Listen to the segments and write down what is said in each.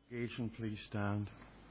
Congregation, please stand.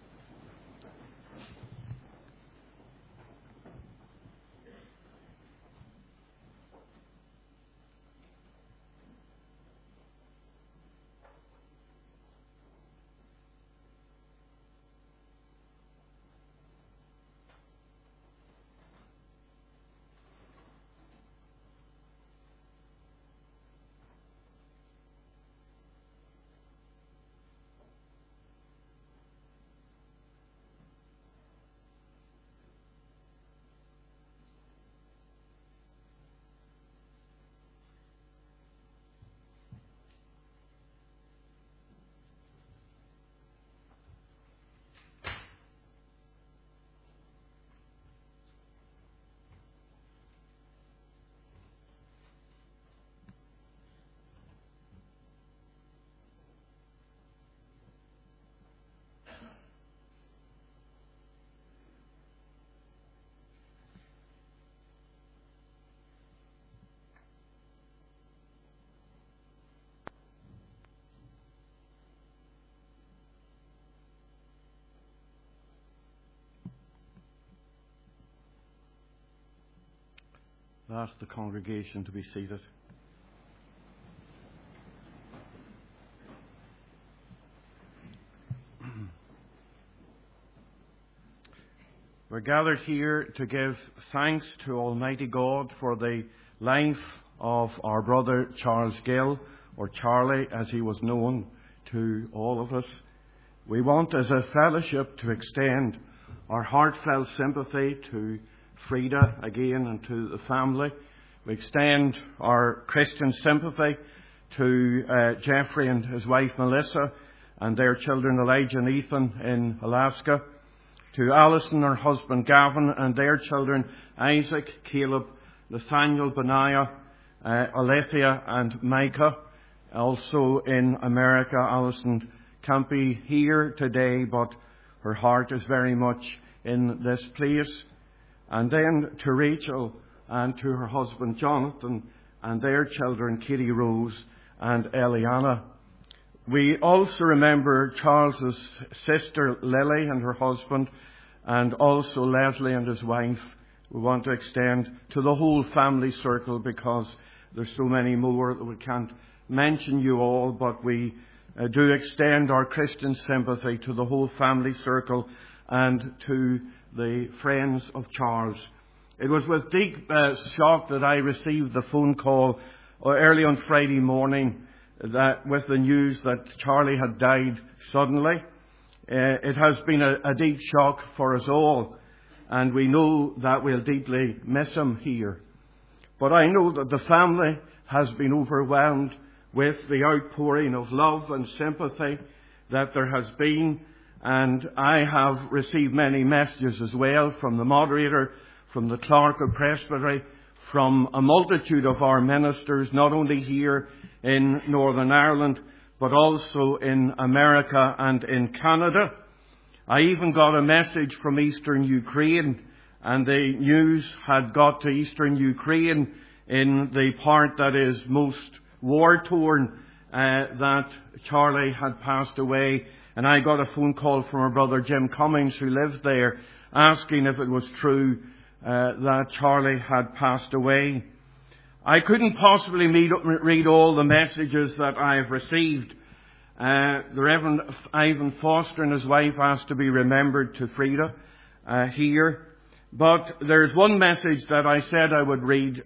I'll ask the congregation to be seated. We're gathered here to give thanks to Almighty God for the life of our brother Charles Gill, or Charlie as he was known to all of us. We want as a fellowship to extend our heartfelt sympathy to Frida again and to the family. We extend our Christian sympathy to Jeffrey and his wife Melissa and their children Elijah and Ethan in Alaska. To Alison, her husband Gavin, and their children Isaac, Caleb, Nathaniel, Benaiah, Alethea and Micah. Also in America, Alison can't be here today, but her heart is very much in this place. And then to Rachel and to her husband Jonathan and their children Katie Rose and Eliana. We also remember Charles's sister Lily and her husband, and also Leslie and his wife. We want to extend to the whole family circle because there's so many more that we can't mention you all, but we do extend our Christian sympathy to the whole family circle and to the friends of Charles. It was with deep shock that I received the phone call early on Friday morning that with the news that Charlie had died suddenly. It has been a deep shock for us all, and we know that we'll deeply miss him here. But I know that the family has been overwhelmed with the outpouring of love and sympathy that there has been, and I have received many messages as well from the moderator, from the clerk of Presbytery, from a multitude of our ministers, not only here in Northern Ireland, but also in America and in Canada. I even got a message from Eastern Ukraine, and the news had got to Eastern Ukraine in the part that is most war-torn, that Charlie had passed away. And I got a phone call from our brother Jim Cummings, who lives there, asking if it was true that Charlie had passed away. I couldn't possibly read all the messages that I have received. The Reverend Ivan Foster and his wife asked to be remembered to Frida here. But there's one message that I said I would read.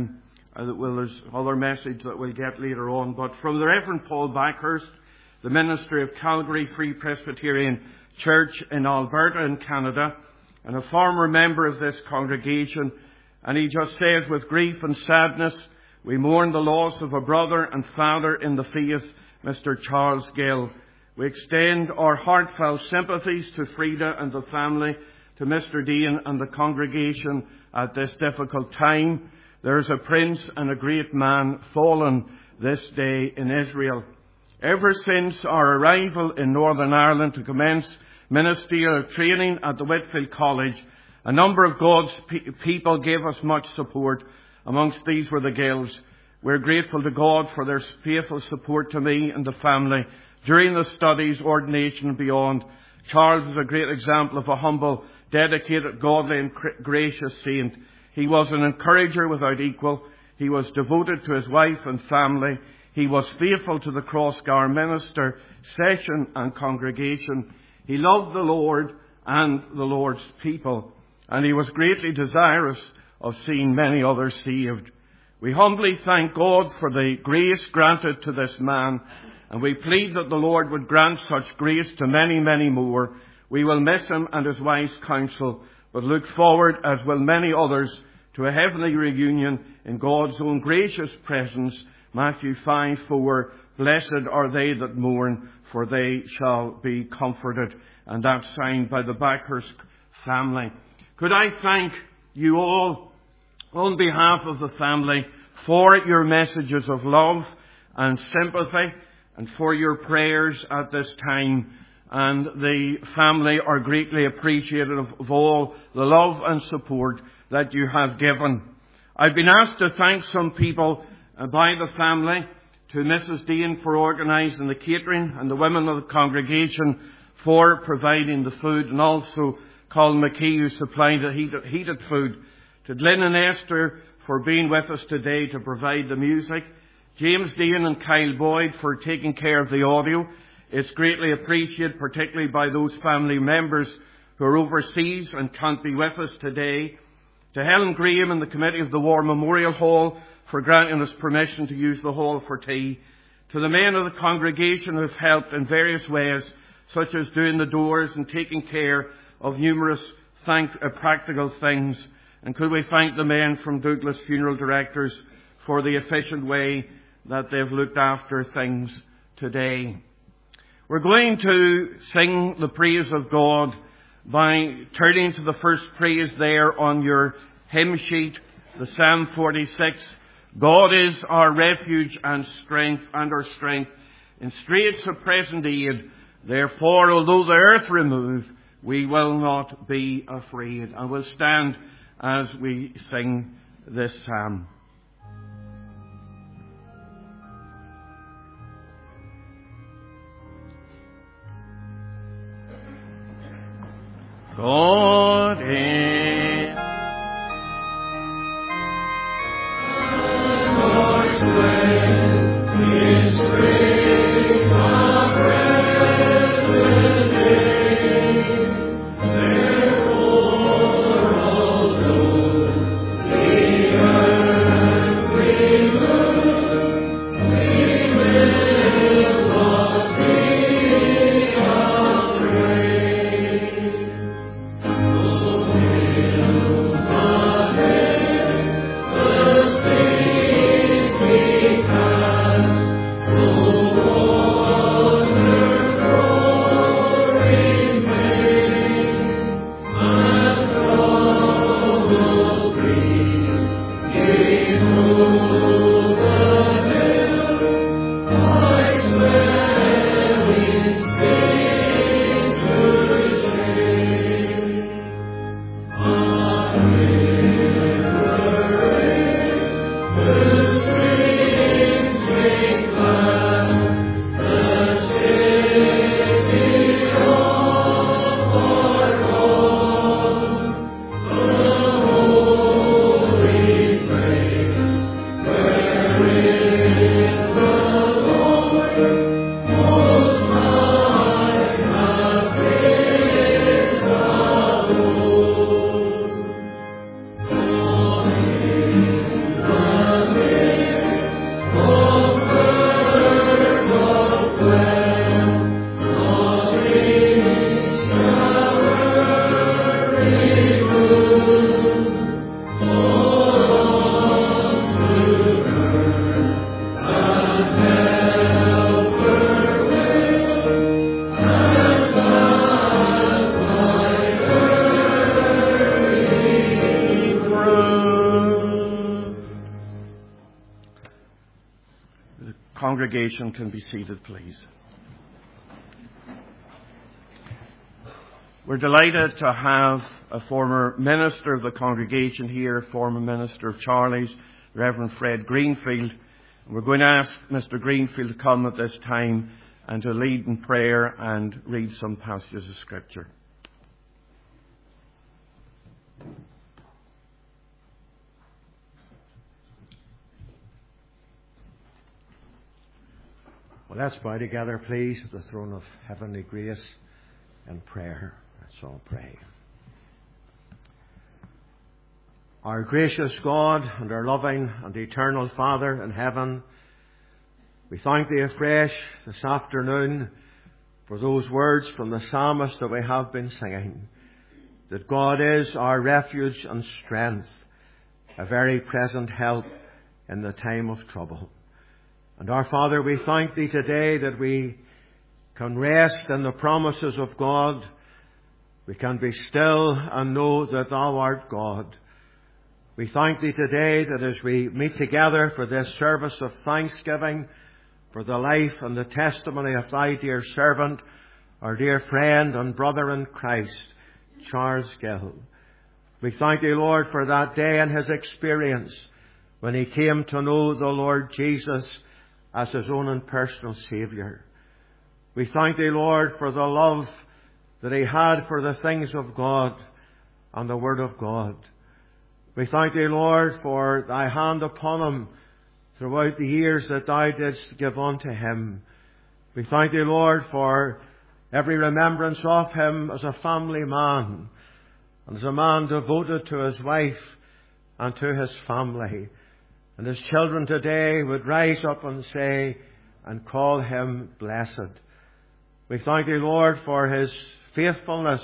There's other message that we'll get later on. But from the Reverend Paul Backhurst, the minister of Calgary Free Presbyterian Church in Alberta in Canada, and a former member of this congregation. And he just says, with grief and sadness, we mourn the loss of a brother and father in the faith, Mr. Charles Gill. We extend our heartfelt sympathies to Frida and the family, to Mr. Dean and the congregation at this difficult time. There is a prince and a great man fallen this day in Israel. Ever since our arrival in Northern Ireland to commence ministerial training at the Whitfield College, a number of God's people gave us much support. Amongst these were the Gills. We're grateful to God for their faithful support to me and the family during the studies, ordination and beyond. Charles was a great example of a humble, dedicated, godly and gracious saint. He was an encourager without equal. He was devoted to his wife and family. He was faithful to the Crossgar minister, session and congregation. He loved the Lord and the Lord's people, and he was greatly desirous of seeing many others saved. We humbly thank God for the grace granted to this man, and we plead that the Lord would grant such grace to many, many more. We will miss him and his wise counsel, but look forward, as will many others, to a heavenly reunion in God's own gracious presence. Matthew 5:4, blessed are they that mourn, for they shall be comforted. And that's signed by the Backhurst family. Could I thank you all on behalf of the family for your messages of love and sympathy and for your prayers at this time. And the family are greatly appreciative of all the love and support that you have given. I've been asked to thank some people by the family, to Mrs. Dean for organising the catering and the women of the congregation for providing the food, and also Colin McKee who supplied the heated food, to Glenn and Esther for being with us today to provide the music, James Dean and Kyle Boyd for taking care of the audio. It's greatly appreciated, particularly by those family members who are overseas and can't be with us today. To Helen Graham and the Committee of the War Memorial Hall for granting us permission to use the hall for tea. To the men of the congregation who have helped in various ways, such as doing the doors and taking care of numerous practical things. And could we thank the men from Douglas Funeral Directors for the efficient way that they've looked after things today. We're going to sing the praise of God by turning to the first praise there on your hymn sheet, the Psalm 46. God is our refuge and our strength in straits of present aid. Therefore, although the earth remove, we will not be afraid. And we'll stand as we sing this psalm. God is congregation can be seated, please. We're delighted to have a former minister of the congregation here, former minister of Charlie's, Reverend Fred Greenfield. We're going to ask Mr. Greenfield to come at this time and to lead in prayer and read some passages of Scripture. Well, let's bow together, please, at the throne of heavenly grace and prayer. Let's all pray. Our gracious God and our loving and eternal Father in heaven, we thank Thee afresh this afternoon for those words from the psalmist that we have been singing, that God is our refuge and strength, a very present help in the time of trouble. And our Father, we thank Thee today that we can rest in the promises of God. We can be still and know that Thou art God. We thank Thee today that as we meet together for this service of thanksgiving for the life and the testimony of Thy dear servant, our dear friend and brother in Christ, Charles Gill. We thank Thee, Lord, for that day and his experience when he came to know the Lord Jesus as his own and personal Saviour. We thank Thee, Lord, for the love that he had for the things of God and the Word of God. We thank Thee, Lord, for Thy hand upon him throughout the years that Thou didst give unto him. We thank Thee, Lord, for every remembrance of him as a family man and as a man devoted to his wife and to his family. And his children today would rise up and say and call him blessed. We thank Thee, Lord, for his faithfulness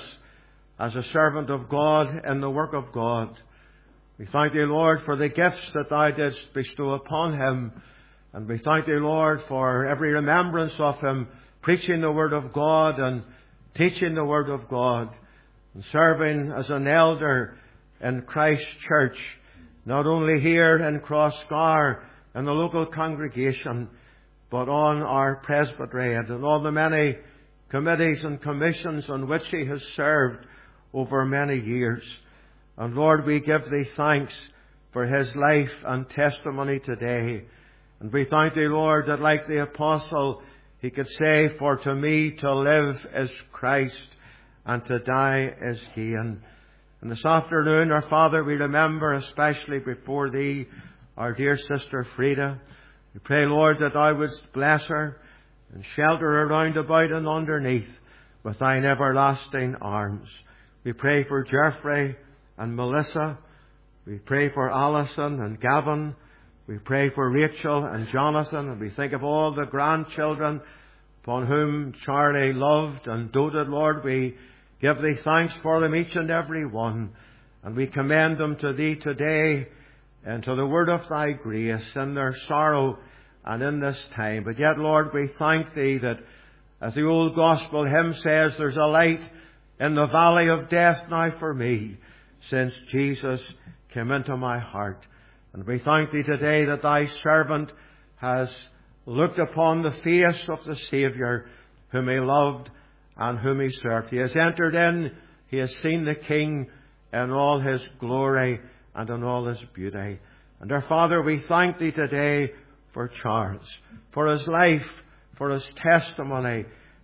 as a servant of God in the work of God. We thank Thee, Lord, for the gifts that Thou didst bestow upon him. And we thank Thee, Lord, for every remembrance of him preaching the Word of God and teaching the Word of God and serving as an elder in Christ's Church, not only here in Crossgar in the local congregation, but on our presbyteriate and all the many committees and commissions on which he has served over many years. And Lord, we give Thee thanks for his life and testimony today. And we thank Thee, Lord, that like the apostle, he could say, for to me to live is Christ and to die is gain. And this afternoon, our Father, we remember especially before Thee our dear sister Frida. We pray, Lord, that Thou wouldst bless her and shelter her round about and underneath with Thine everlasting arms. We pray for Geoffrey and Melissa. We pray for Alison and Gavin. We pray for Rachel and Jonathan. And we think of all the grandchildren upon whom Charlie loved and doted. Lord, we give Thee thanks for them, each and every one. And we commend them to Thee today and to the word of Thy grace in their sorrow and in this time. But yet, Lord, we thank Thee that, as the old gospel hymn says, there's a light in the valley of death now for me, since Jesus came into my heart. And we thank Thee today that Thy servant has looked upon the face of the Saviour whom he loved and whom he served. He has entered in, he has seen the King in all his glory and in all his beauty. And our Father, we thank Thee today for Charles, for his life, for his testimony,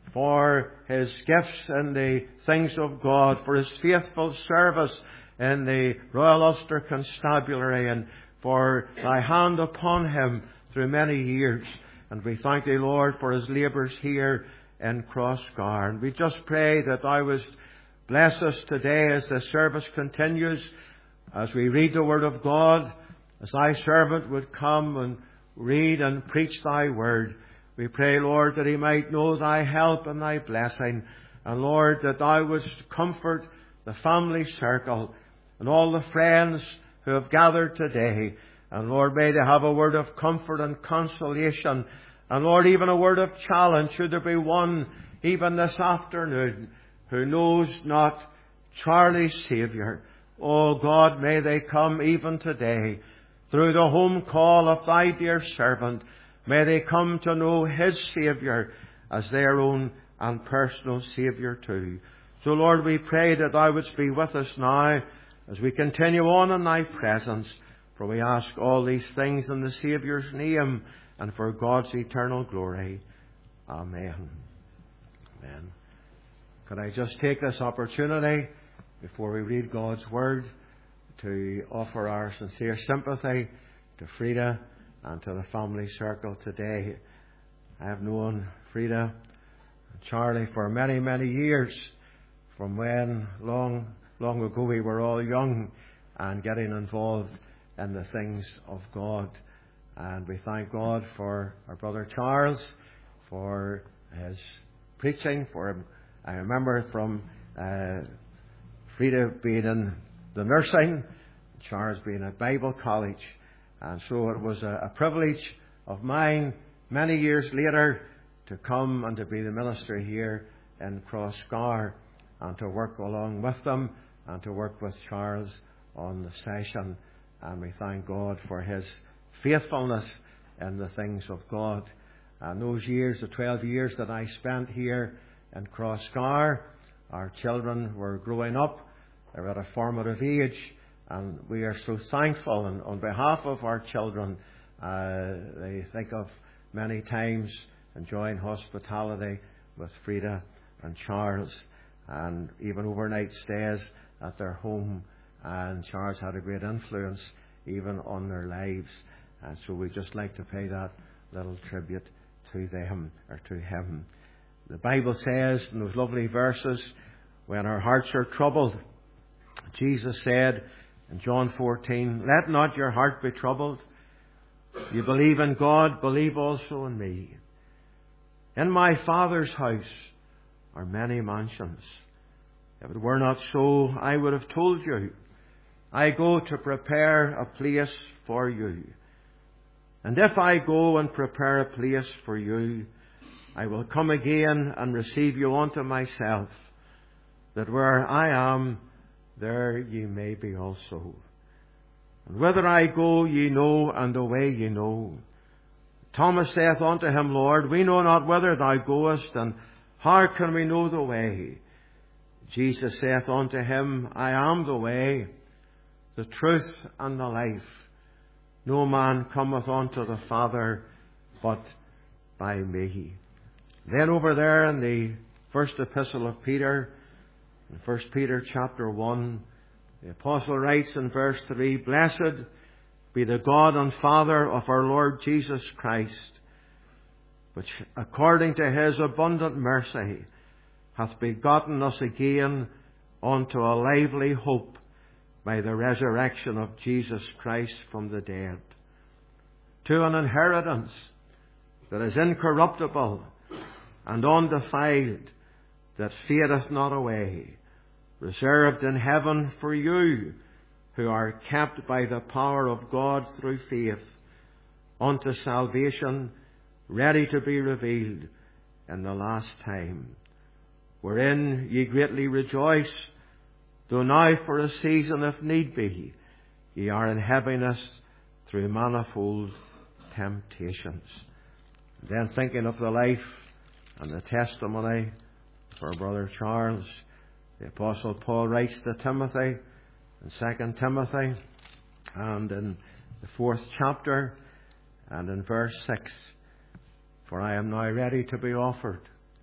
for his gifts in the things of God, for his faithful service in the Royal Ulster Constabulary, and for Thy hand upon him through many years. And we thank Thee, Lord, for his labours here in Crossgar. And we just pray that Thou wouldst bless us today as the service continues, as we read the Word of God, as Thy servant would come and read and preach Thy Word. We pray, Lord, that he might know Thy help and Thy blessing. And Lord, that Thou wouldst comfort the family circle and all the friends who have gathered today. And Lord, may they have a word of comfort and consolation. And Lord, even a word of challenge, should there be one even this afternoon who knows not Charlie's Saviour. Oh God, may they come even today through the home call of Thy dear servant. May they come to know his Saviour as their own and personal Saviour too. So Lord, we pray that Thou wouldst be with us now as we continue on in Thy presence. For we ask all these things in the Saviour's name and for God's eternal glory. Amen. Amen. Could I just take this opportunity, before we read God's Word, to offer our sincere sympathy to Frida and to the family circle today. I have known Frida and Charlie for many, many years, from when long ago we were all young and getting involved in the things of God. And we thank God for our brother Charles, for his preaching. I remember from Frida being in the nursing, Charles being at Bible college. And so it was a privilege of mine many years later to come and to be the minister here in Crossgar and to work along with them and to work with Charles on the session. And we thank God for his faithfulness in the things of God. And those years, the 12 years that I spent here in Crossgar, our children were growing up. They were at a formative age. And we are so thankful. And on behalf of our children, they think of many times enjoying hospitality with Frida and Charles, and even overnight stays at their home. And Charles had a great influence even on their lives. And so we just like to pay that little tribute to them, or to him. The Bible says in those lovely verses, when our hearts are troubled, Jesus said in John 14, "Let not your heart be troubled. You believe in God, believe also in me. In my Father's house are many mansions. If it were not so, I would have told you. I go to prepare a place for you. And if I go and prepare a place for you, I will come again and receive you unto myself, that where I am, there ye may be also. And whither I go ye know, and the way ye know." Thomas saith unto him, "Lord, we know not whither thou goest, and how can we know the way?" Jesus saith unto him, "I am the way, the truth, and the life. No man cometh unto the Father but by me." Then over there in the first epistle of Peter, in 1 Peter chapter 1, the apostle writes in verse 3, "Blessed be the God and Father of our Lord Jesus Christ, which according to his abundant mercy hath begotten us again unto a lively hope by the resurrection of Jesus Christ from the dead, to an inheritance that is incorruptible and undefiled, that fadeth not away, reserved in heaven for you, who are kept by the power of God through faith, unto salvation, ready to be revealed in the last time, wherein ye greatly rejoice, though now for a season, if need be, ye are in heaviness through manifold temptations." Then thinking of the life and the testimony for Brother Charles, the Apostle Paul writes to Timothy in 2 Timothy, and in the 4th chapter, and in verse 6, "For I am now ready to be offered.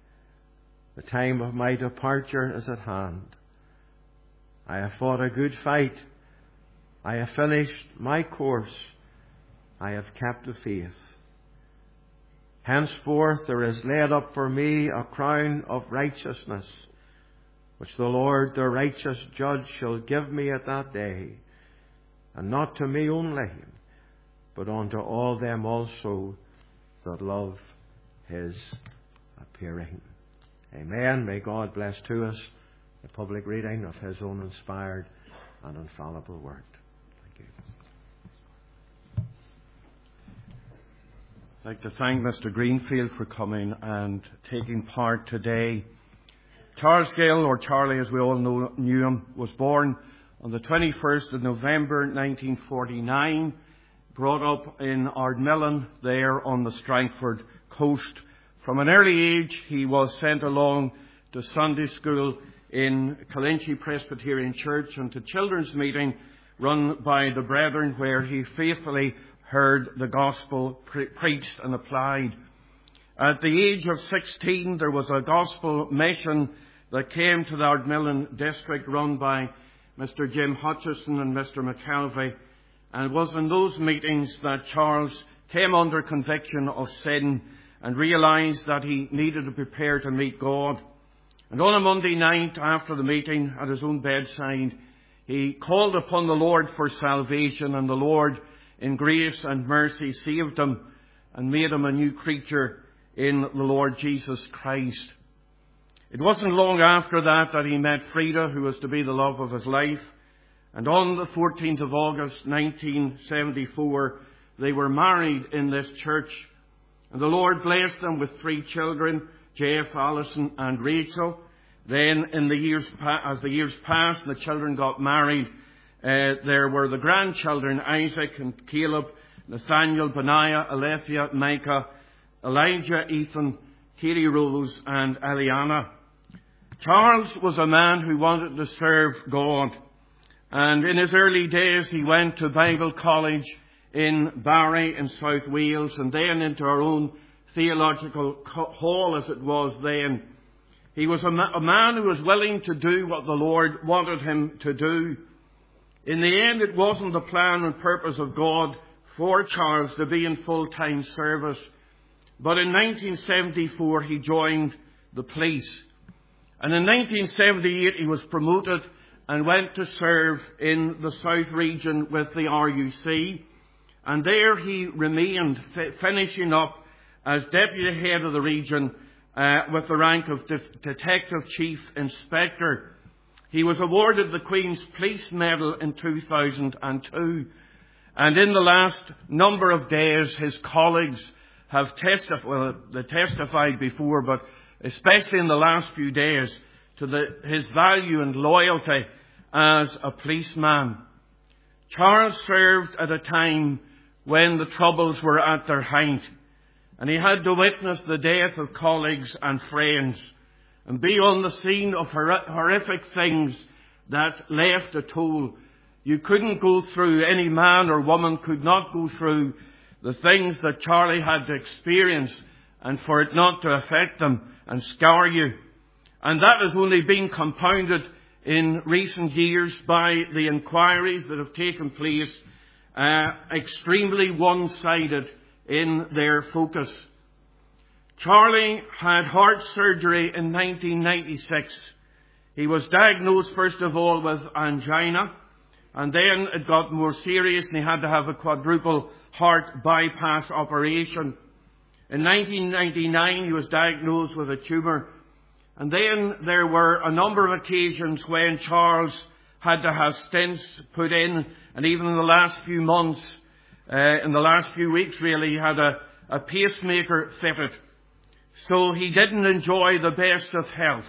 The time of my departure is at hand. I have fought a good fight. I have finished my course. I have kept the faith. Henceforth there is laid up for me a crown of righteousness, which the Lord, the righteous judge, shall give me at that day, and not to me only, but unto all them also that love his appearing." Amen. May God bless to us the public reading of his own inspired and infallible word. Thank you. I'd like to thank Mr. Greenfield for coming and taking part today. Charles Gill, or Charlie as we all knew him, was born on the 21st of November 1949, brought up in Ardmillan there on the Strangford coast. From an early age he was sent along to Sunday school in Kalinchi Presbyterian Church and to children's meeting run by the Brethren, where he faithfully heard the gospel preached and applied. At the age of 16, there was a gospel mission that came to the Ardmillan district run by Mr. Jim Hutchison and Mr. McKelvey. And it was in those meetings that Charles came under conviction of sin and realised that he needed to prepare to meet God. And on a Monday night after the meeting at his own bedside, he called upon the Lord for salvation, and the Lord in grace and mercy saved him and made him a new creature in the Lord Jesus Christ. It wasn't long after that he met Frida, who was to be the love of his life. And on the 14th of August 1974, they were married in this church. And the Lord blessed them with 3 children, Jeff, Alison and Rachel. Then as the years passed and the children got married, there were the grandchildren, Isaac and Caleb, Nathaniel, Benaiah, Alethea, Micah, Elijah, Ethan, Katie Rose and Eliana. Charles was a man who wanted to serve God. And in his early days he went to Bible college in Barry in South Wales, and then into our own theological hall as it was then. He was a man who was willing to do what the Lord wanted him to do. In the end, it wasn't the plan and purpose of God for Charles to be in full-time service. But in 1974, he joined the police. And in 1978, he was promoted and went to serve in the South region with the RUC. And there he remained, finishing up as Deputy Head of the region with the rank of Detective Chief Inspector. He was awarded the Queen's Police Medal in 2002. And in the last number of days, his colleagues have testified before, but especially in the last few days, to his value and loyalty as a policeman. Charles served at a time when the Troubles were at their height, and he had to witness the death of colleagues and friends and be on the scene of horrific things that left a toll. You couldn't go through, any man or woman could not go through the things that Charlie had to experience and for it not to affect them and scar you. And that has only been compounded in recent years by the inquiries that have taken place, extremely one-sided in their focus. Charlie had heart surgery in 1996. He was diagnosed first of all with angina, and then it got more serious and he had to have a quadruple heart bypass operation. In 1999 he was diagnosed with a tumour, and then there were a number of occasions when Charles had to have stents put in, and even in the last few months, in the last few weeks really, he had a pacemaker fitted. So he didn't enjoy the best of health.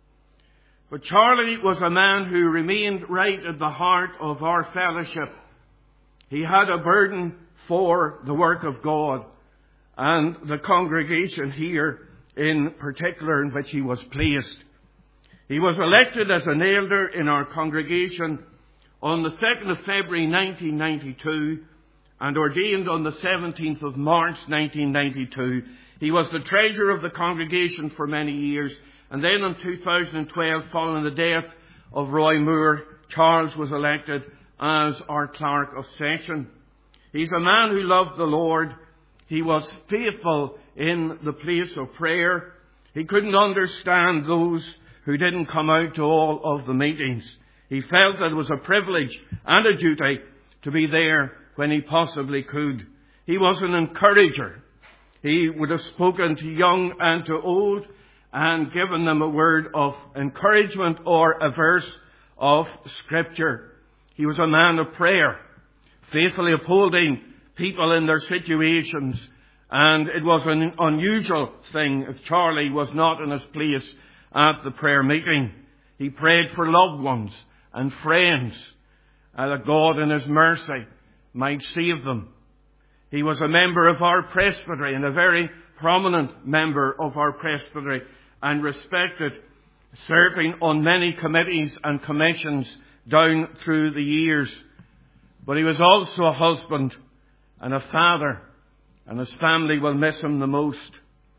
But Charlie was a man who remained right at the heart of our fellowship. He had a burden for the work of God and the congregation here in particular in which he was placed. He was elected as an elder in our congregation on the 2nd of February 1992 and ordained on the 17th of March 1992. He was the treasurer of the congregation for many years, and then in 2012, following the death of Roy Moore, Charles was elected as our clerk of session. He's a man who loved the Lord. He was faithful in the place of prayer. He couldn't understand those who didn't come out to all of the meetings. He felt that it was a privilege and a duty to be there when he possibly could. He was an encourager. He would have spoken to young and to old and given them a word of encouragement or a verse of Scripture. He was a man of prayer, faithfully upholding people in their situations. And it was an unusual thing if Charlie was not in his place at the prayer meeting. He prayed for loved ones and friends, that God in His mercy might save them. He was a member of our presbytery and a very prominent member of our presbytery and respected, serving on many committees and commissions down through the years. But he was also a husband and a father, and his family will miss him the most.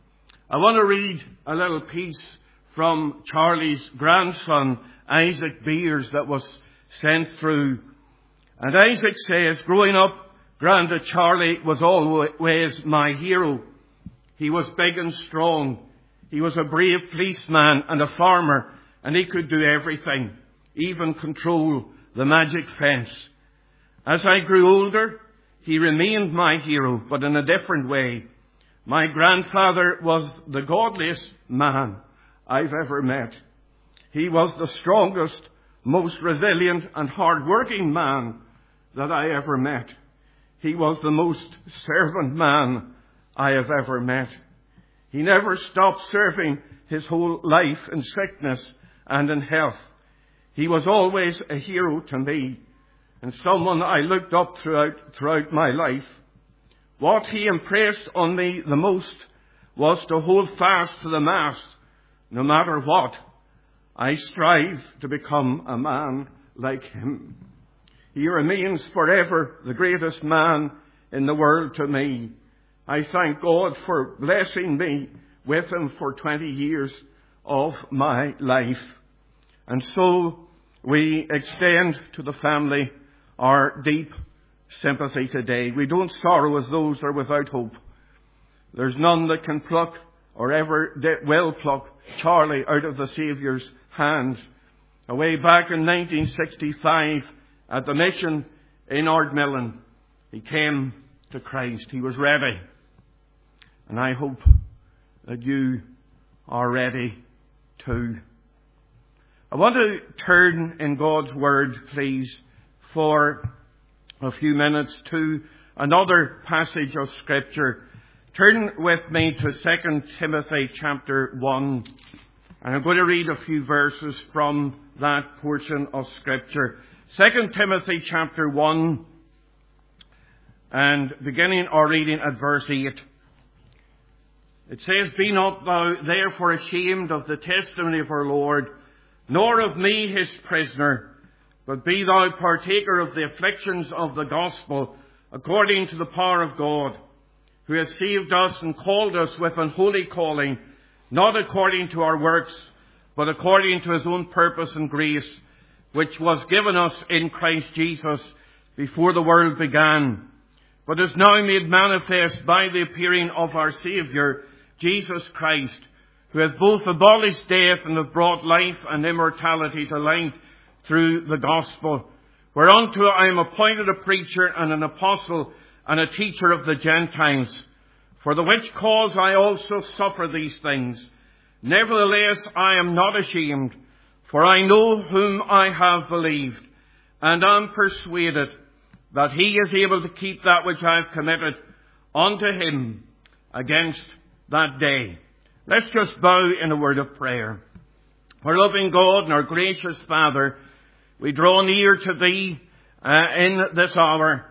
I want to read a little piece from Charlie's grandson, Isaac Beers, that was sent through. And Isaac says, growing up, Granda Charlie was always my hero. He was big and strong. He was a brave policeman and a farmer, and he could do everything, even control the magic fence. As I grew older, he remained my hero, but in a different way. My grandfather was the godliest man I've ever met. He was the strongest, most resilient and hard-working man that I ever met. He was the most servant man I have ever met. He never stopped serving his whole life in sickness and in health. He was always a hero to me and someone I looked up throughout my life. What he impressed on me the most was to hold fast to the mast, no matter what. I strive to become a man like him. He remains forever the greatest man in the world to me. I thank God for blessing me with him for 20 years of my life. And so we extend to the family our deep sympathy today. We don't sorrow as those that are without hope. There's none that can pluck or ever will pluck Charlie out of the Saviour's hands. Away back in 1965 at the mission in Ardmillan, he came to Christ. He was ready. And I hope that you are ready too. I want to turn in God's Word, please, for a few minutes to another passage of Scripture. Turn with me to 2 Timothy chapter 1. And I'm going to read a few verses from that portion of Scripture. 2 Timothy chapter 1, and beginning our reading at verse 8. It says, Be not thou therefore ashamed of the testimony of our Lord, nor of me his prisoner, but be thou partaker of the afflictions of the gospel, according to the power of God, who has saved us and called us with an holy calling, not according to our works, but according to his own purpose and grace, which was given us in Christ Jesus before the world began, but is now made manifest by the appearing of our Saviour, Jesus Christ, who hath both abolished death and hath brought life and immortality to light through the gospel, whereunto I am appointed a preacher and an apostle and a teacher of the Gentiles, for the which cause I also suffer these things. Nevertheless, I am not ashamed, for I know whom I have believed, and am persuaded that he is able to keep that which I have committed unto him against that day. Let's just bow in a word of prayer. Our loving God and our gracious Father, we draw near to Thee in this hour.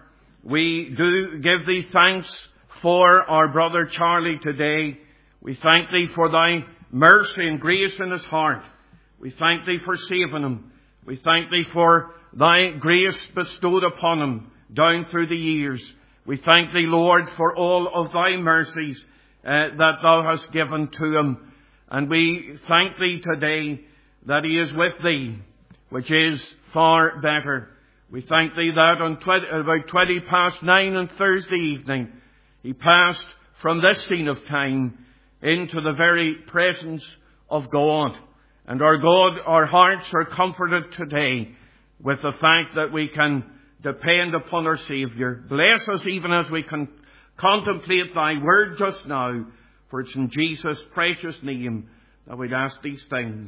We do give Thee thanks for our brother Charlie today. We thank Thee for Thy mercy and grace in his heart. We thank Thee for saving him. We thank Thee for Thy grace bestowed upon him down through the years. We thank Thee, Lord, for all of Thy mercies that Thou hast given to him. And we thank Thee today that he is with Thee, which is far better. We thank Thee that on about 20 past 9 on Thursday evening, he passed from this scene of time into the very presence of God. And our God, our hearts are comforted today with the fact that we can depend upon our Saviour. Bless us even as we can contemplate Thy word just now, for it's in Jesus' precious name that we'd ask these things.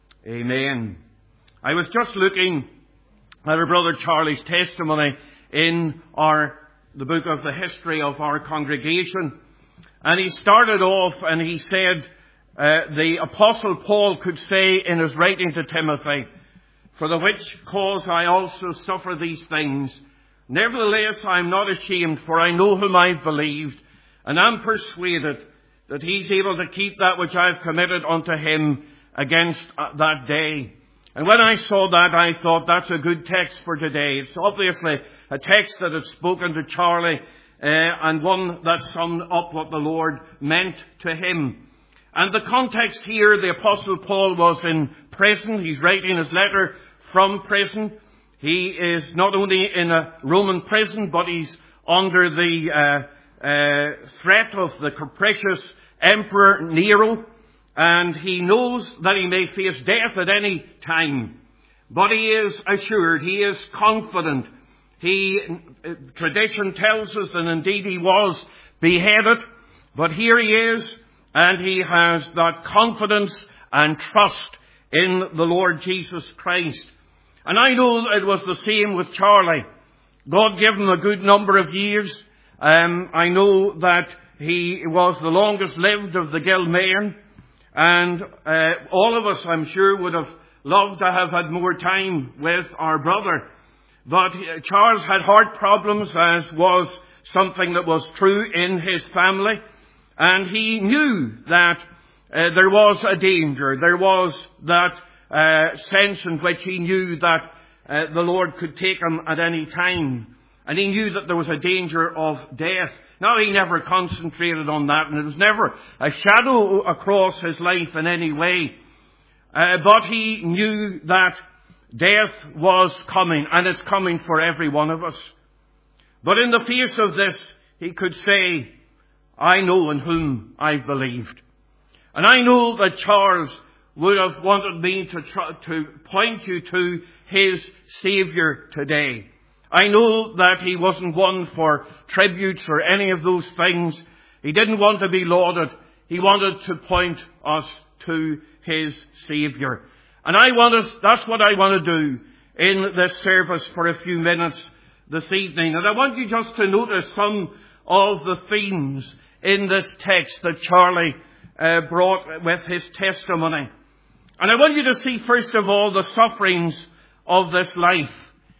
Amen. I was just looking at our brother Charlie's testimony in the book of the history of our congregation. And he started off and he said, the Apostle Paul could say in his writing to Timothy, For the which cause I also suffer these things. Nevertheless, I am not ashamed, for I know whom I have believed, and am persuaded that He's able to keep that which I have committed unto Him against that day. And when I saw that, I thought that's a good text for today. It's obviously a text that had spoken to Charlie, and one that summed up what the Lord meant to him. And the context here, the Apostle Paul was in prison. He's writing his letter from prison. He is not only in a Roman prison, but he's under the threat of the capricious Emperor Nero. And he knows that he may face death at any time. But he is assured, he is confident. Tradition tells us that indeed he was beheaded. But here he is, and he has that confidence and trust in the Lord Jesus Christ. And I know it was the same with Charlie. God gave him a good number of years. I know that he was the longest lived of the Gill men. And all of us, I'm sure, would have loved to have had more time with our brother. But Charles had heart problems, as was something that was true in his family. And he knew that there was a danger. There was that sense in which he knew that the Lord could take him at any time. And he knew that there was a danger of death. Now, he never concentrated on that, and it was never a shadow across his life in any way. But he knew that death was coming, and it's coming for every one of us. But in the face of this, he could say, I know in whom I've believed. And I know that Charles would have wanted me to point you to his Saviour today. I know that he wasn't one for tributes or any of those things. He didn't want to be lauded. He wanted to point us to his Saviour. And that's what I want to do in this service for a few minutes this evening. And I want you just to notice some of the themes in this text that Charlie brought with his testimony. And I want you to see, first of all, the sufferings of this life.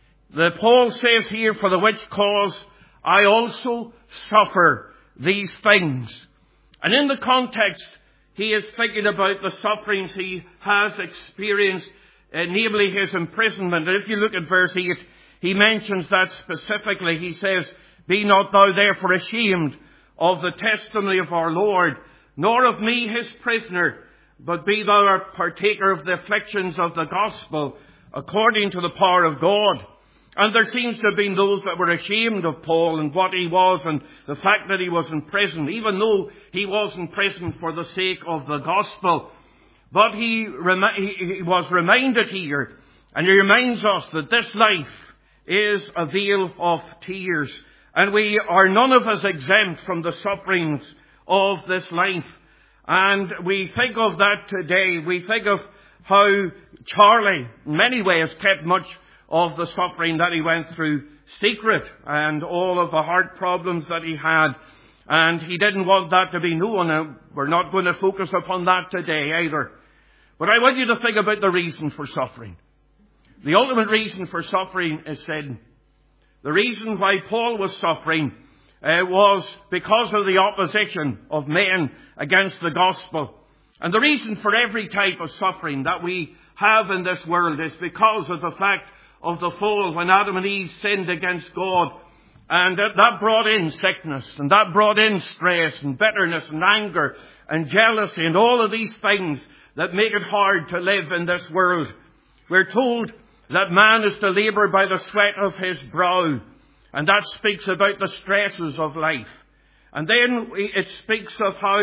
Paul says here, for the which cause I also suffer these things. And in the context, he is thinking about the sufferings he has experienced, namely his imprisonment. And if you look at verse 8, he mentions that specifically. He says, be not thou therefore ashamed of the testimony of our Lord, nor of me his prisoner, but be thou a partaker of the afflictions of the gospel, according to the power of God. And there seems to have been those that were ashamed of Paul and what he was and the fact that he was in prison, even though he was in prison for the sake of the gospel. But he was reminded here, and he reminds us that this life is a vale of tears. And we are none of us exempt from the sufferings of this life. And we think of that today. We think of how Charlie, in many ways, kept much of the suffering that he went through secret, and all of the heart problems that he had. And he didn't want that to be known. And we're not going to focus upon that today either. But I want you to think about the reason for suffering. The ultimate reason for suffering is sin. The reason why Paul was suffering was because of the opposition of men against the gospel. And the reason for every type of suffering that we have in this world is because of the fact of the fall when Adam and Eve sinned against God. And that brought in sickness, and that brought in stress and bitterness and anger and jealousy and all of these things that make it hard to live in this world. We're told that man is to labour by the sweat of his brow. And that speaks about the stresses of life. And then it speaks of how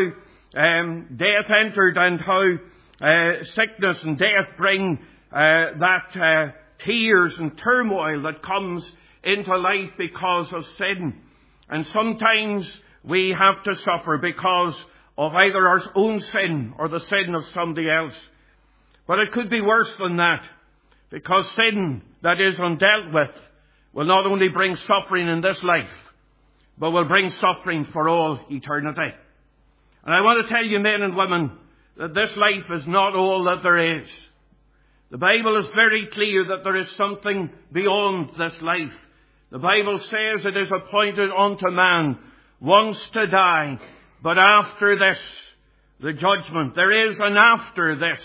death entered and how sickness and death bring that tears and turmoil that comes into life because of sin. And sometimes we have to suffer because of either our own sin or the sin of somebody else. But it could be worse than that, because sin that is undealt with will not only bring suffering in this life, but will bring suffering for all eternity. And I want to tell you, men and women, that this life is not all that there is. The Bible is very clear that there is something beyond this life. The Bible says it is appointed unto man once to die, but after this, the judgment. There is an after this.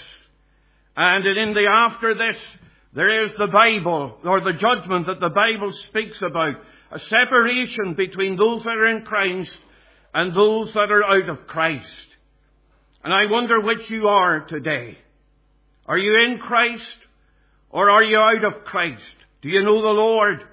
And in the after this, there is the Bible, or the judgment that the Bible speaks about. A separation between those that are in Christ and those that are out of Christ. And I wonder which you are today. Are you in Christ, or are you out of Christ? Do you know the Lord,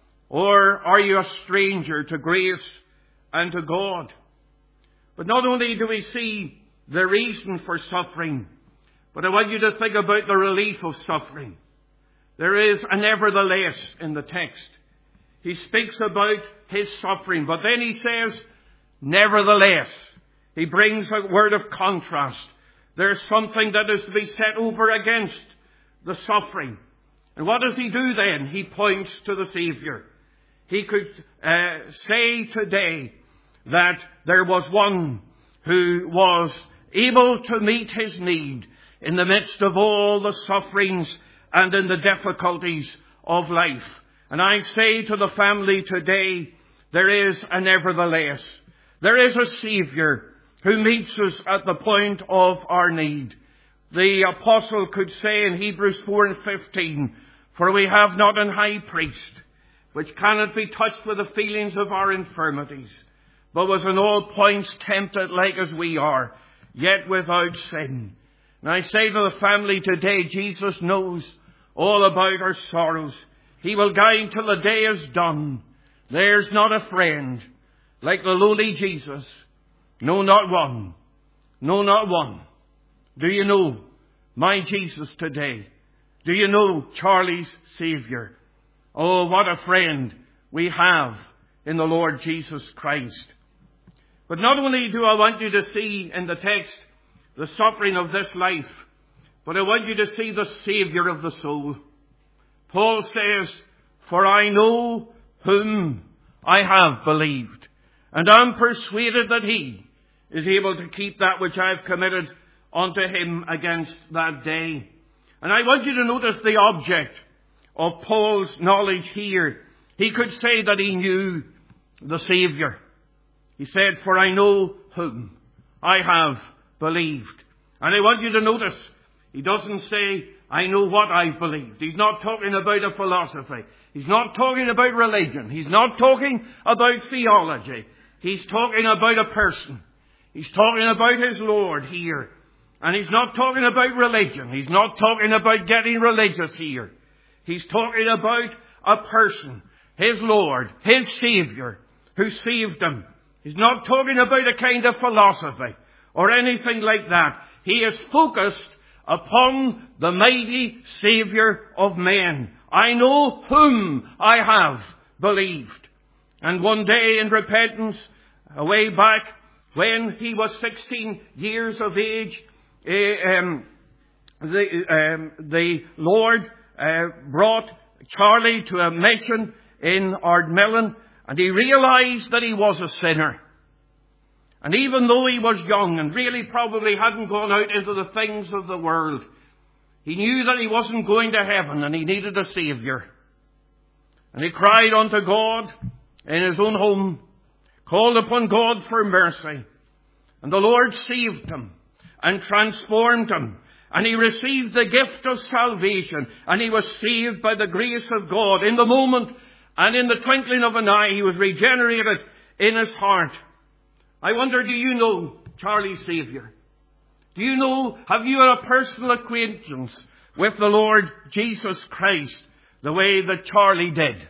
or are you a stranger to grace and to God? But not only do we see the reason for suffering, but I want you to think about the relief of suffering. There is a nevertheless in the text. He speaks about his suffering, but then he says, nevertheless. He brings a word of contrast. There's something that is to be set over against the suffering. And what does he do then? He points to the Savior. He could say today that there was one who was able to meet his need in the midst of all the sufferings and in the difficulties of life. And I say to the family today, there is a nevertheless. There is a Savior who meets us at the point of our need. The apostle could say in Hebrews 4:15, for we have not an high priest, which cannot be touched with the feelings of our infirmities, but was in all points tempted like as we are, yet without sin. And I say to the family today, Jesus knows all about our sorrows. He will guide till the day is done. There's not a friend like the lowly Jesus. No, not one. No, not one. Do you know my Jesus today? Do you know Charlie's Savior? Oh, what a friend we have in the Lord Jesus Christ. But not only do I want you to see in the text the suffering of this life, but I want you to see the Savior of the soul. Paul says, for I know whom I have believed, and am persuaded that he is able to keep that which I have committed unto him against that day. And I want you to notice the object of Paul's knowledge here. He could say that he knew the Savior. He said, for I know whom I have believed. And I want you to notice, he doesn't say, I know what I've believed. He's not talking about a philosophy. He's not talking about religion. He's not talking about theology. He's talking about a person. He's talking about his Lord here. And he's not talking about religion. He's not talking about getting religious here. He's talking about a person, his Lord, his Savior, who saved him. He's not talking about a kind of philosophy or anything like that. He is focused upon the mighty Savior of men. I know whom I have believed. And one day in repentance, way back when he was 16 years of age, the Lord brought Charlie to a mission in Ardmillan, and he realized that he was a sinner. And even though he was young and really probably hadn't gone out into the things of the world, he knew that he wasn't going to heaven and he needed a Savior. And he cried unto God in his own home, called upon God for mercy. And the Lord saved him and transformed him. And he received the gift of salvation. And he was saved by the grace of God. In the moment and in the twinkling of an eye, he was regenerated in his heart. I wonder, do you know Charlie's Savior? Do you know, have you had a personal acquaintance with the Lord Jesus Christ the way that Charlie did?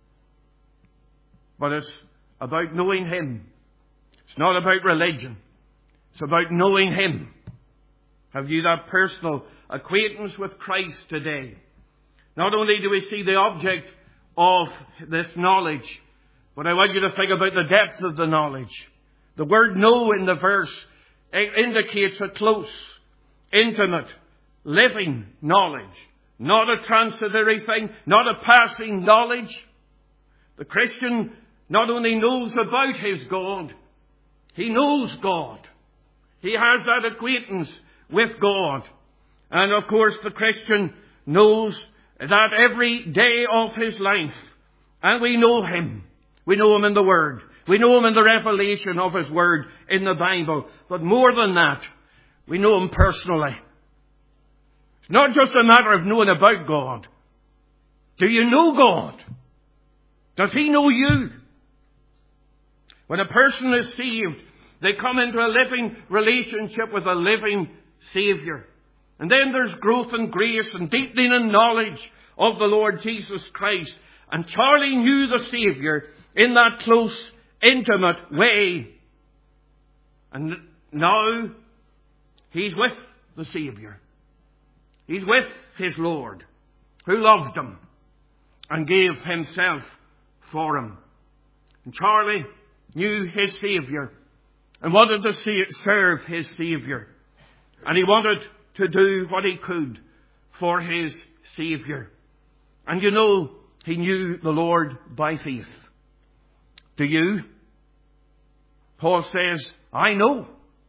But it's about knowing him. It's not about religion. It's about knowing him. Have you that personal acquaintance with Christ today? Not only do we see the object of this knowledge, but I want you to think about the depth of the knowledge. The word know in the verse indicates a close, intimate, living knowledge. Not a transitory thing, not a passing knowledge. The Christian not only knows about his God, he knows God. He has that acquaintance with God. And of course the Christian knows that every day of his life. And we know him. We know him in the Word. We know him in the revelation of his Word in the Bible. But more than that, we know him personally. It's not just a matter of knowing about God. Do you know God? Does he know you? When a person is saved, They come into a living relationship with a living Saviour. And then there's growth in grace and deepening in knowledge of the Lord Jesus Christ. And Charlie knew the Saviour in that close, intimate way. And now he's with the Saviour. He's with his Lord, who loved him and gave himself for him. And Charlie knew his Saviour and wanted to serve his Saviour. And he wanted to do what he could for his Saviour. And you know, he knew the Lord by faith. Do you? Paul says, I know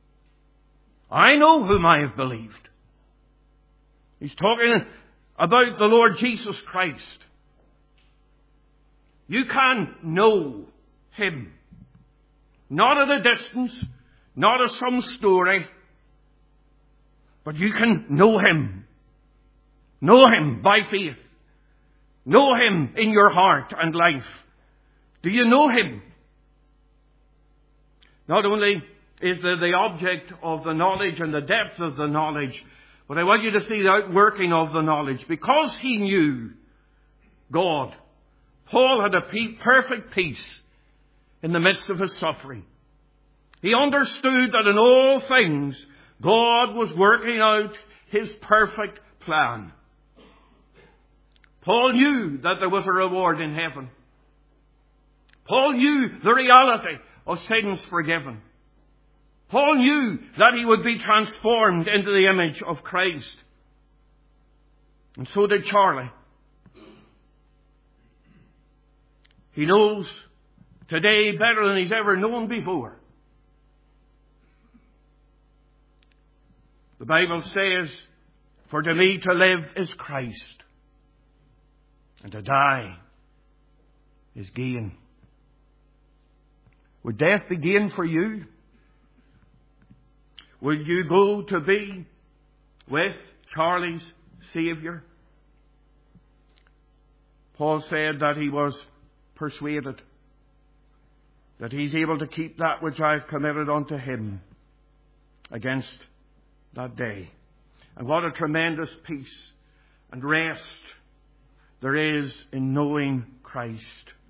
whom I have believed. He's talking about the Lord Jesus Christ. You can know him. Not at a distance, not as some story, but you can know him. Know him by faith. Know him in your heart and life. Do you know him? Not only is there the object of the knowledge and the depth of the knowledge, but I want you to see the outworking of the knowledge. Because he knew God, Paul had a perfect peace in the midst of his suffering. He understood that in all things God was working out his perfect plan. Paul knew that there was a reward in heaven. Paul knew the reality of sins forgiven. Paul knew that he would be transformed into the image of Christ. And so did Charlie. He knows today better than he's ever known before. The Bible says, for to me to live is Christ, and to die is gain. Would death be gain for you? Will you go to be with Charlie's Saviour? Paul said that he was persuaded that he's able to keep that which I've committed unto him against that day. And what a tremendous peace and rest there is in knowing Christ.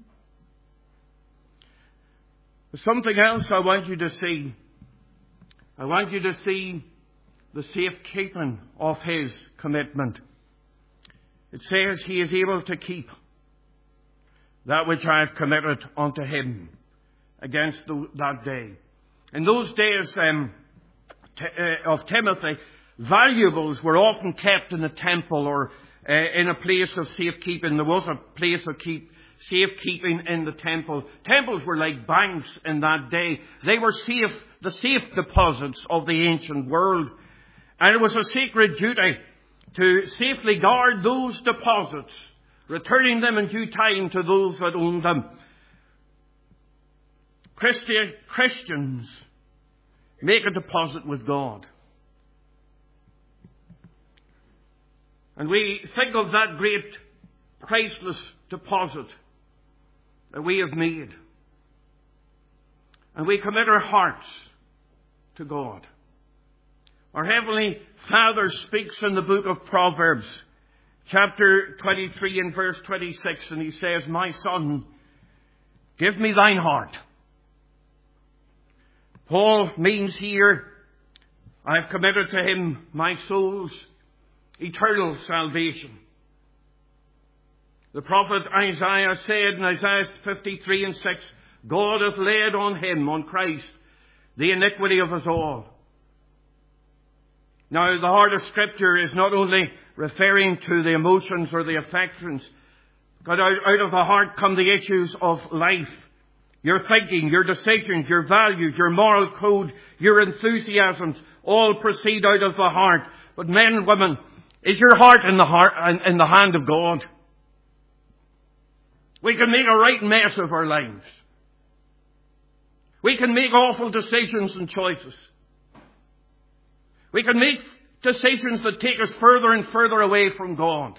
There's something else I want you to see. I want you to see the safekeeping of his commitment. It says he is able to keep that which I have committed unto him against that day. In those days of Timothy, valuables were often kept in a temple or in a place of safekeeping. There was a place of safekeeping in the temple. Temples were like banks in that day. They were the safe deposits of the ancient world. And it was a sacred duty to safely guard those deposits, returning them in due time to those that owned them. Christians make a deposit with God. And we think of that great priceless deposit that we have made. And we commit our hearts to God. Our Heavenly Father speaks in the book of Proverbs, chapter 23 and verse 26, and he says, my son, give me thine heart. Paul means here, I have committed to him my soul's eternal salvation. The prophet Isaiah said in Isaiah 53 and 6, God hath laid on him, on Christ, the iniquity of us all. Now, the heart of Scripture is not only referring to the emotions or the affections, but out of the heart come the issues of life. Your thinking, your decisions, your values, your moral code, your enthusiasms, all proceed out of the heart. But men and women, is your heart in the hand of God? We can make a right mess of our lives. We can make awful decisions and choices. We can make decisions that take us further and further away from God.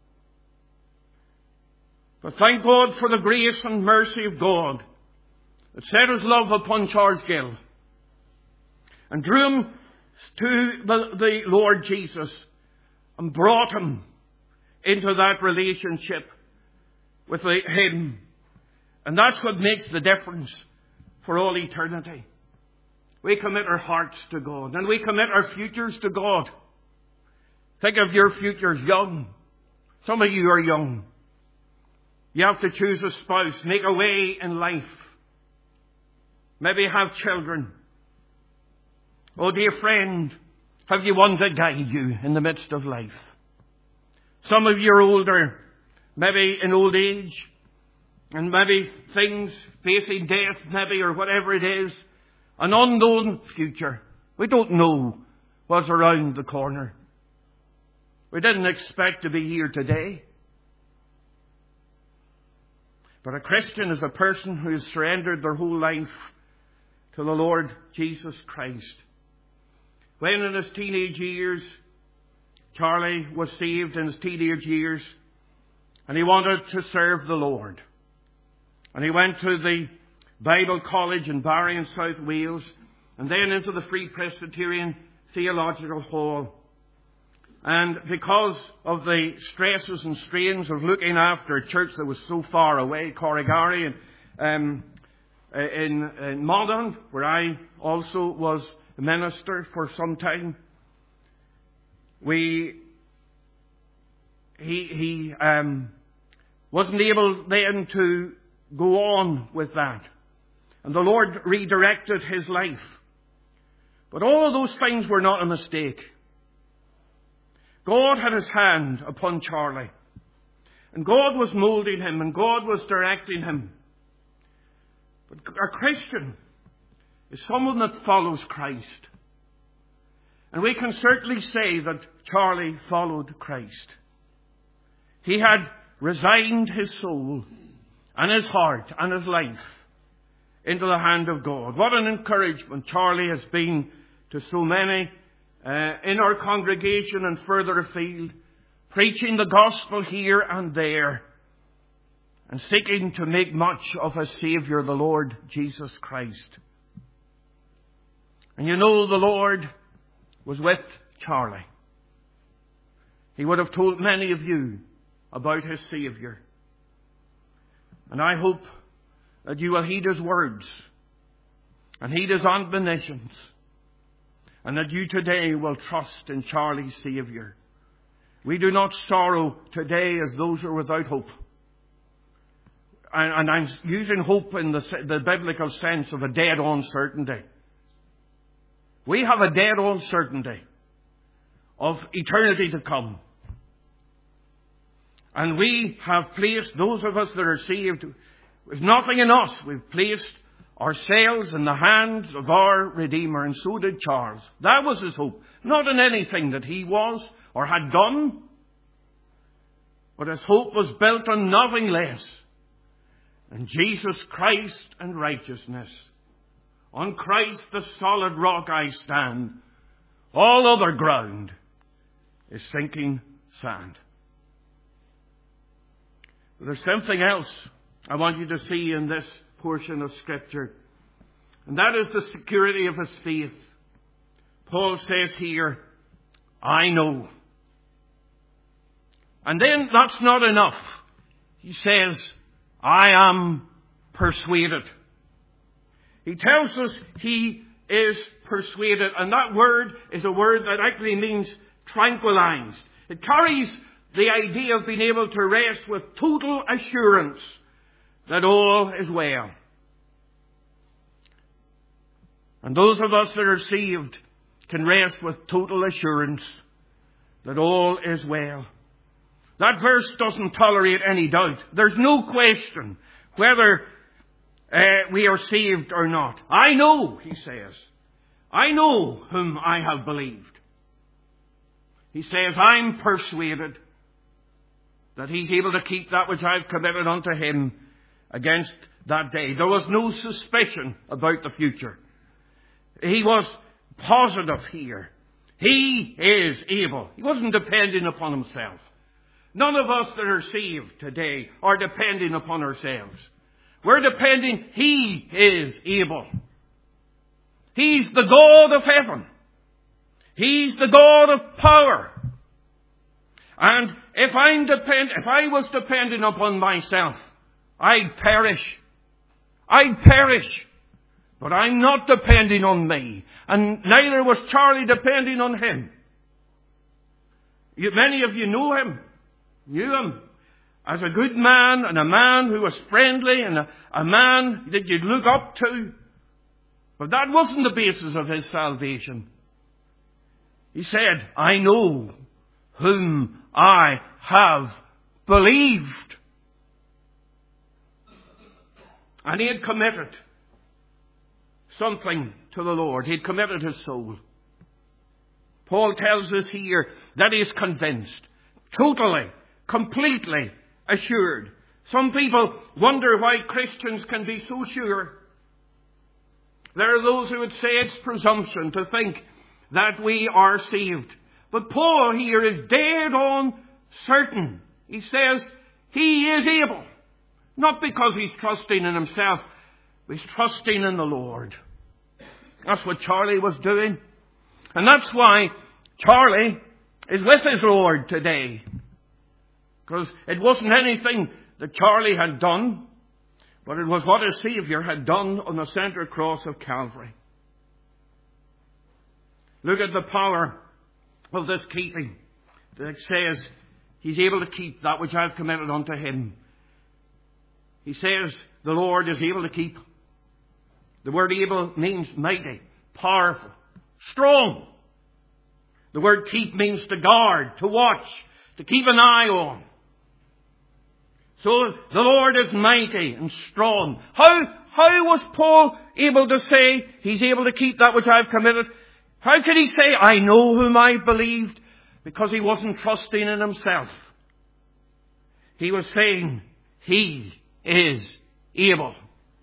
But thank God for the grace and mercy of God, that set his love upon Charles Gill and drew him to the Lord Jesus and brought him into that relationship with him. And that's what makes the difference for all eternity. We commit our hearts to God, and we commit our futures to God. Think of your futures young. Some of you are young. You have to choose a spouse, make a way in life. Maybe have children. Oh, dear friend, have you one to guide you in the midst of life? Some of you are older, maybe in old age, and maybe things facing death, maybe, or whatever it is. An unknown future. We don't know what's around the corner. We didn't expect to be here today. But a Christian is a person who has surrendered their whole life to the Lord Jesus Christ. When in his teenage years, Charlie was saved in his teenage years, and he wanted to serve the Lord. And he went to the Bible College in Barry in South Wales, and then into the Free Presbyterian Theological Hall. And because of the stresses and strains of looking after a church that was so far away, Corrigari, and in Malden, where I also was a minister for some time, he wasn't able then to go on with that. And the Lord redirected his life. But all of those things were not a mistake. God had his hand upon Charlie. And God was moulding him, and God was directing him. But a Christian is someone that follows Christ. And we can certainly say that Charlie followed Christ. He had resigned his soul and his heart and his life into the hand of God. What an encouragement Charlie has been to so many in our congregation and further afield, preaching the gospel here and there, and seeking to make much of his Saviour, the Lord Jesus Christ. And you know, the Lord was with Charlie. He would have told many of you about his Saviour. And I hope that you will heed his words and heed his admonitions, and that you today will trust in Charlie's Saviour. We do not sorrow today as those who are without hope. And I'm using hope in the biblical sense of a dead-on certainty. We have a dead-on certainty of eternity to come. And we have placed, those of us that are saved, with nothing in us, we've placed ourselves in the hands of our Redeemer, and so did Charles. That was his hope. Not in anything that he was or had done, but his hope was built on nothing less than Jesus Christ and righteousness. On Christ the solid rock I stand. All other ground is sinking sand. But there's something else I want you to see in this portion of Scripture, and that is the security of his faith. Paul says here, I know. And then that's not enough. He says, I am persuaded. He tells us he is persuaded, and that word is a word that actually means tranquilized. It carries the idea of being able to rest with total assurance that all is well. And those of us that are saved can rest with total assurance that all is well. That verse doesn't tolerate any doubt. There's no question whether we are saved or not. I know, he says. I know whom I have believed. He says, I'm persuaded that he's able to keep that which I've committed unto him against that day. There was no suspicion about the future. He was positive here. He is able. He wasn't depending upon himself. None of us that are saved today are depending upon ourselves. We're depending. He is able. He's the God of heaven. He's the God of power. And if I was depending upon myself, I'd perish. I'd perish. But I'm not depending on me. And neither was Charlie depending on him. Many of you knew him as a good man, and a man who was friendly, and a man that you'd look up to. But that wasn't the basis of his salvation. He said, I know whom I have believed. And he had committed something to the Lord. He had committed his soul. Paul tells us here that he is convinced, totally, completely assured. Some people wonder why Christians can be so sure. There are those who would say it's presumption to think that we are saved. But Paul here is dead on certain. He says he is able. Not because he's trusting in himself, but he's trusting in the Lord. That's what Charlie was doing. And that's why Charlie is with his Lord today. Because it wasn't anything that Charlie had done, but it was what his Saviour had done on the centre cross of Calvary. Look at the power of this keeping. It says he's able to keep that which I've committed unto him. He says the Lord is able to keep. The word able means mighty, powerful, strong. The word keep means to guard, to watch, to keep an eye on. So the Lord is mighty and strong. How was Paul able to say he's able to keep that which I've committed? How could he say, I know whom I believed? Because he wasn't trusting in himself. He was saying, he is able.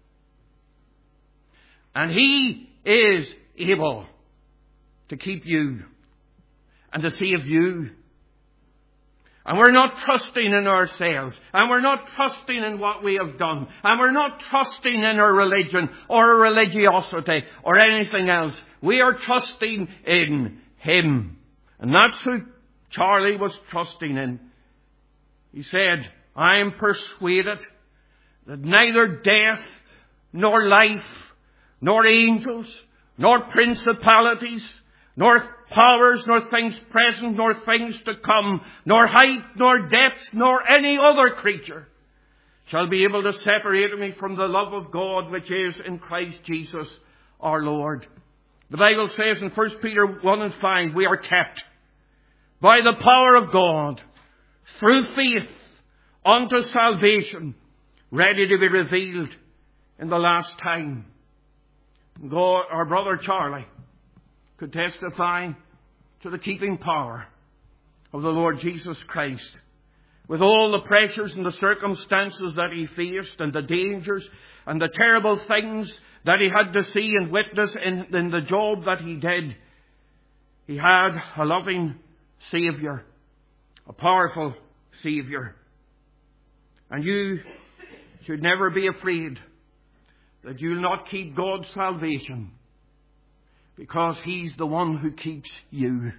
And he is able to keep you and to save you. And we're not trusting in ourselves. And we're not trusting in what we have done. And we're not trusting in our religion or our religiosity or anything else. We are trusting in him. And that's who Charlie was trusting in. He said, I am persuaded that neither death, nor life, nor angels, nor principalities, nor powers, nor things present, nor things to come, nor height, nor depth, nor any other creature shall be able to separate me from the love of God which is in Christ Jesus our Lord. The Bible says in 1 Peter 1 and 5, we are kept by the power of God through faith unto salvation, ready to be revealed in the last time. God, our brother Charlie, could testify to the keeping power of the Lord Jesus Christ. With all the pressures and the circumstances that he faced, and the dangers and the terrible things that he had to see and witness in the job that he did, he had a loving Saviour, a powerful Saviour. And you should never be afraid that you'll not keep God's salvation, because he's the one who keeps you.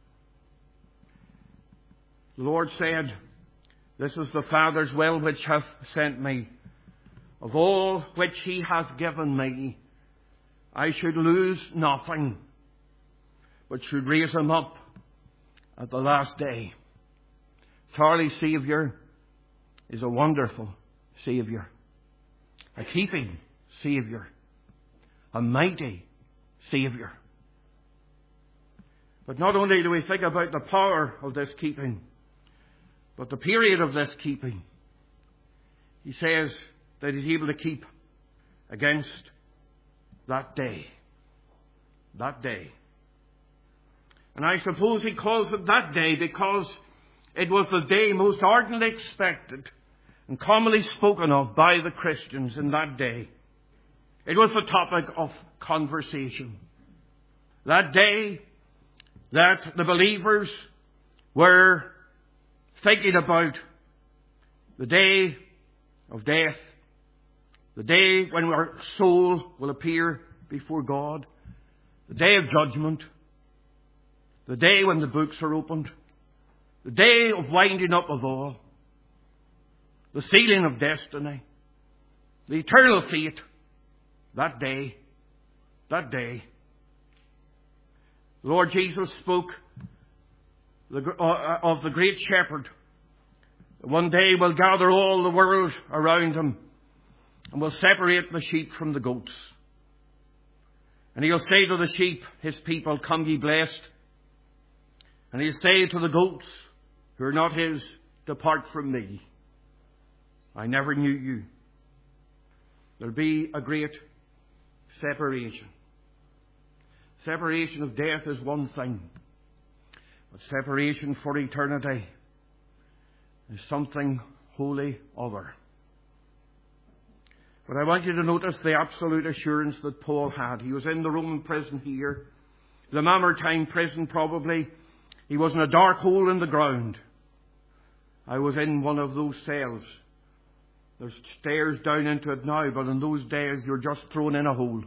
The Lord said, this is the Father's will which hath sent me. Of all which he hath given me, I should lose nothing, but should raise him up at the last day. Charlie's Saviour is a wonderful Saviour, a keeping Saviour, a mighty Saviour. But not only do we think about the power of this keeping, but the period of this keeping. He says that he's able to keep against that day. That day. And I suppose he calls it that day because it was the day most ardently expected and commonly spoken of by the Christians in that day. It was the topic of conversation. That day that the believers were thinking about the day of death, The day when our soul will appear before God. The day of judgment. The day when the books are opened. The day of winding up of all. The sealing of destiny. The eternal fate. That day. That day. The Lord Jesus spoke of the great shepherd. One day will gather all the world around him and will separate the sheep from the goats. And he'll say to the sheep, his people, come ye blessed. And he'll say to the goats, who are not his, depart from me. I never knew you. There'll be a great separation. Separation of death is one thing, but separation for eternity is something wholly other. But I want you to notice the absolute assurance that Paul had. He was in the Roman prison here, the Mamertine prison probably. He was in a dark hole in the ground. I was in one of those cells. There's stairs down into it now, but in those days you're just thrown in a hole.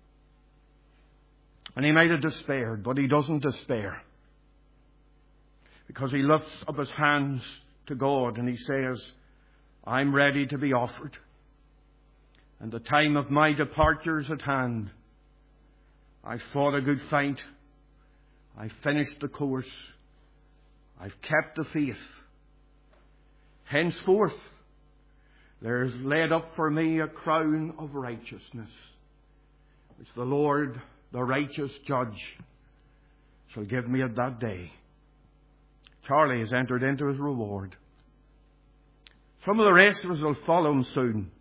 And he might have despaired, but he doesn't despair. Because he lifts up his hands to God and he says, I'm ready to be offered. And the time of my departure is at hand. I've fought a good fight. I've finished the course. I've kept the faith. Henceforth, there is laid up for me a crown of righteousness, which the Lord, the righteous judge, shall give me at that day. Charlie has entered into his reward. Some of the rest of us will follow him soon.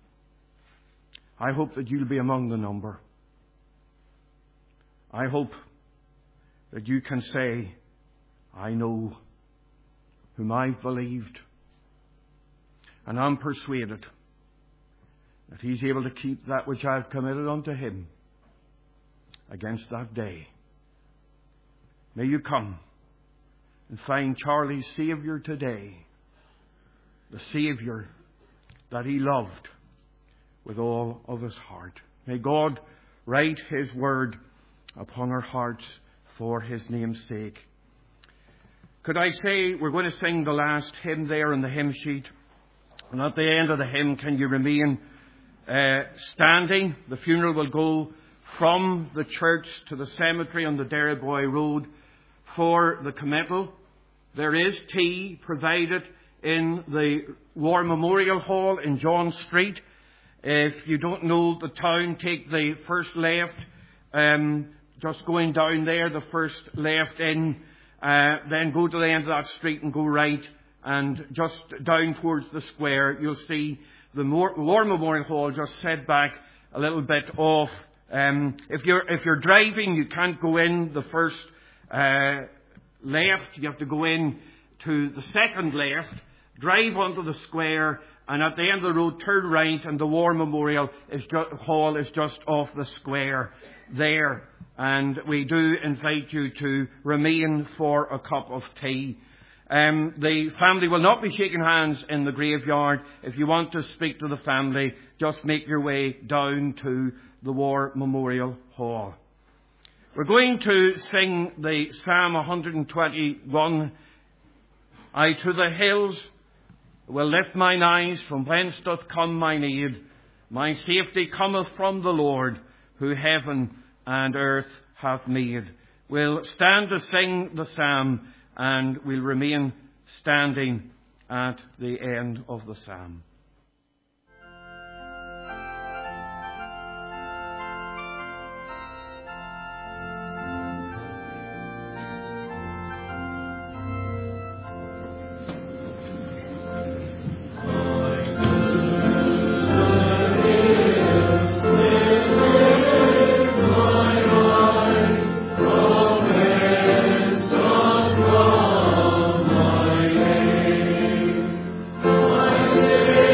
I hope that you'll be among the number. I hope that you can say, I know whom I've believed, and I'm persuaded that He's able to keep that which I've committed unto Him against that day. May you come and find Charlie's Saviour today, the Saviour that he loved with all of his heart. May God write His word upon our hearts for His name's sake. Could I say we're going to sing the last hymn there in the hymn sheet, and at the end of the hymn, can you remain standing? The funeral will go from the church to the cemetery on the Derryboy Road for the committal. There is tea provided in the War Memorial Hall in John Street. If you don't know the town, take the first left, just going down there, the first left in, then go to the end of that street and go right, and just down towards the square, you'll see the War Memorial Hall just set back a little bit off. If you're driving, you can't go in the first left. You have to go in to the second left, drive onto the square, and at the end of the road, turn right, and the War Memorial Hall is just off the square there. And we do invite you to remain for a cup of tea. The family will not be shaking hands in the graveyard. If you want to speak to the family, just make your way down to the War Memorial Hall. We're going to sing the Psalm 121. I to the hills will lift mine eyes, from whence doth come mine aid. My safety cometh from the Lord, who heaven and earth hath made. We'll stand to sing the psalm, and we'll remain standing at the end of the psalm. Say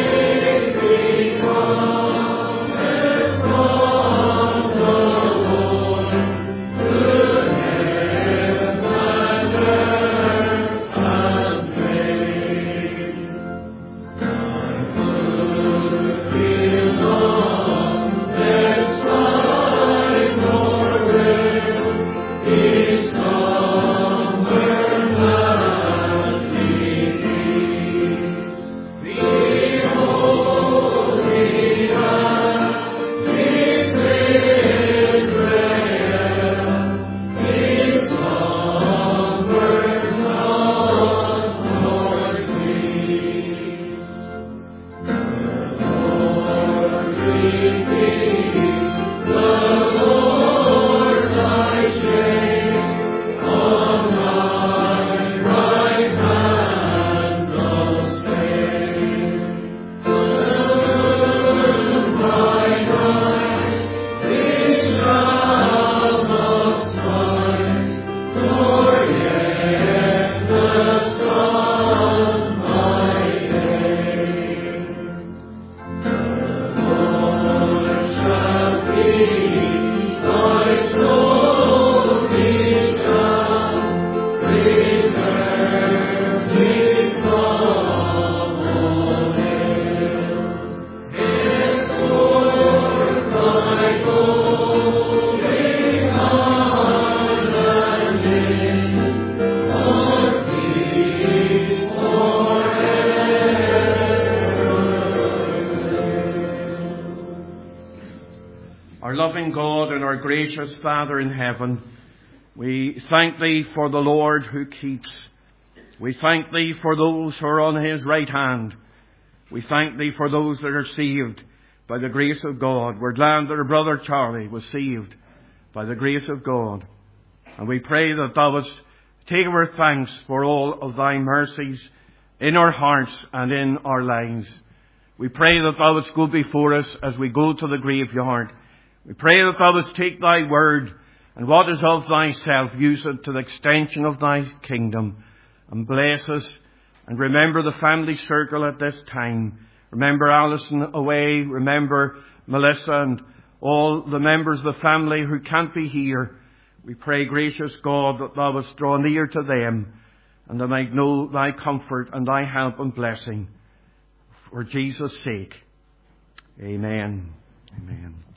Our loving God and our gracious Father in heaven, we thank Thee for the Lord who keeps. We thank Thee for those who are on His right hand. We thank Thee for those that are saved by the grace of God. We're glad that our brother Charlie was saved by the grace of God. And we pray that Thou wouldst take our thanks for all of Thy mercies in our hearts and in our lives. We pray that Thou wouldst go before us as we go to the graveyard. We pray that Thou wouldst take Thy word and what is of Thyself, use it to the extension of Thy kingdom, and bless us. And remember the family circle at this time. Remember Alison away. Remember Melissa and all the members of the family who can't be here. We pray, gracious God, that Thou wouldst draw near to them, and they might know Thy comfort and Thy help and blessing. For Jesus' sake. Amen. Amen.